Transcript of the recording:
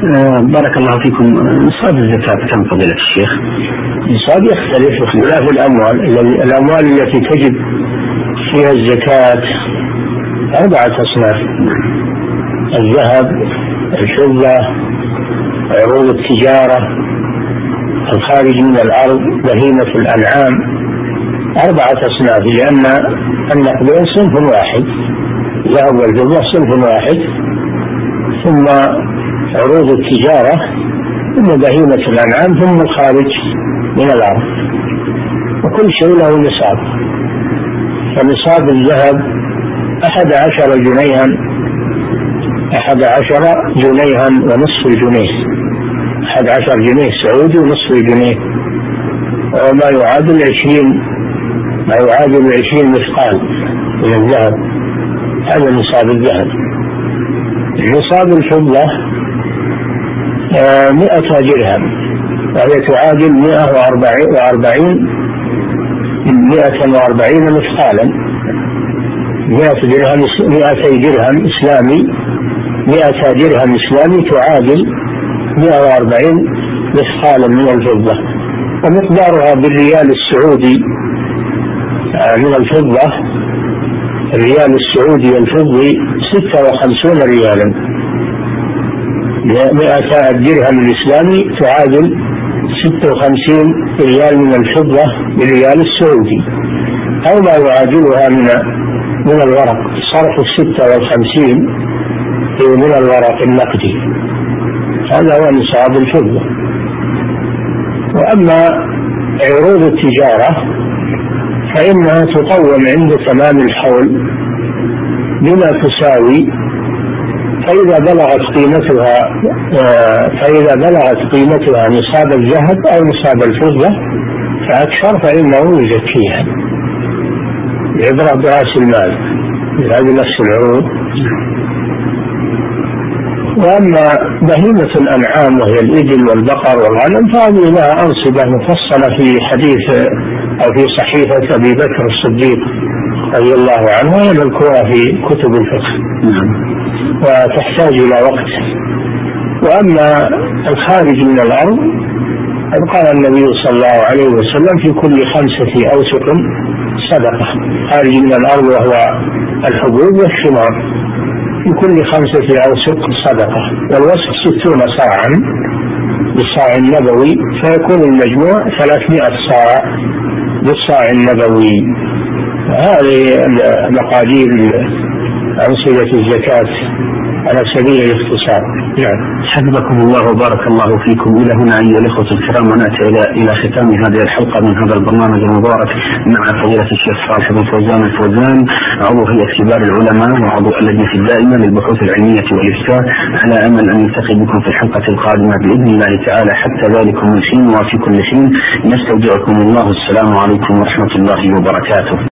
بارك الله فيكم. نصاب الزكاة كم فضيلة الشيخ؟ النصاب يختلف باختلاف الأموال التي تجب فيها الزكاة 4 أصناف: الذهب، الفضة، عروض التجارة، الخارج من الأرض، بهيمة الأنعام. 4 أصناف، لأن النقدين صنف واحد، الذهب والفضة صنف واحد، ثم عروض التجارة، ثم بهيمة الأنعام، ثم الخارج من الأرض، وكل شيء له نصاب. فنصاب الذهب 11 جنيها، 11 جنيها ونصف الجنيه، 11 جنيه سعودي ونصف الجنيه، وما يعادل 20 مثقال من الذهب. هذا نصاب الذهب. نصاب الفضة 100 درهم، وهي تعادل 140 مثقالا. 200 درهم إسلامي، 100 درهم إسلامي تعادل 140 مثقالا من الفضة. ومقدارها بالريال السعودي من الفضة، الريال السعودي الفضي 56 ريالا. 100 درهم الإسلامي تعادل 56 ريال من الفضة بالريال السعودي، أو ما يعادلها من الورق. صرف 56 من الورق النقدي، هذا هو نصاب الفضة. وأما عروض التجارة فإنها تقوم عند تمام الحول بما تساوي، فإذا بلغت قيمتها نصاب الذهب أو نصاب الفضة فأكثر فإنه يزكيها يضرب برأس المال بهذه نفس العروض. وأما بهيمة الأنعام وهي الإبل والبقر والغنم فهذه لها أنصبة مفصلة في حديث أو في صحيفة أبي بكر الصديق رضي الله عنه، وهي مذكورة في كتب الفقه وتحتاج إلى وقت. وأما الخارج من الأرض قال النبي صلى الله عليه وسلم: في كل 5 أوسق صدقة. خارج من الأرض وهو الحبوب والثمار، في كل 5 أوسق صدقة. والوسق 60 صاعا بالصاع النبوي، فيكون المجموع 300 صاع بالصاع النبوي. هذه مقادير أنصبة الزكاة على سبيل الاختصار. حفظكم الله وبارك الله فيكم. إلى هنا أيها الإخوة الكرام ونأتي إلى ختام هذه الحلقة من هذا البرنامج المبارك مع فضيلة الشيخ صالح بن فوزان الفوزان، عضو هيئة كبار العلماء وعضو اللجنة الدائمة للبحوث العلمية والإفتاء، على أمل أن نلتقي بكم في الحلقة القادمة بإذن الله تعالى. حتى ذلكم الحين وفي كل حين نستودعكم الله. السلام عليكم ورحمة الله وبركاته.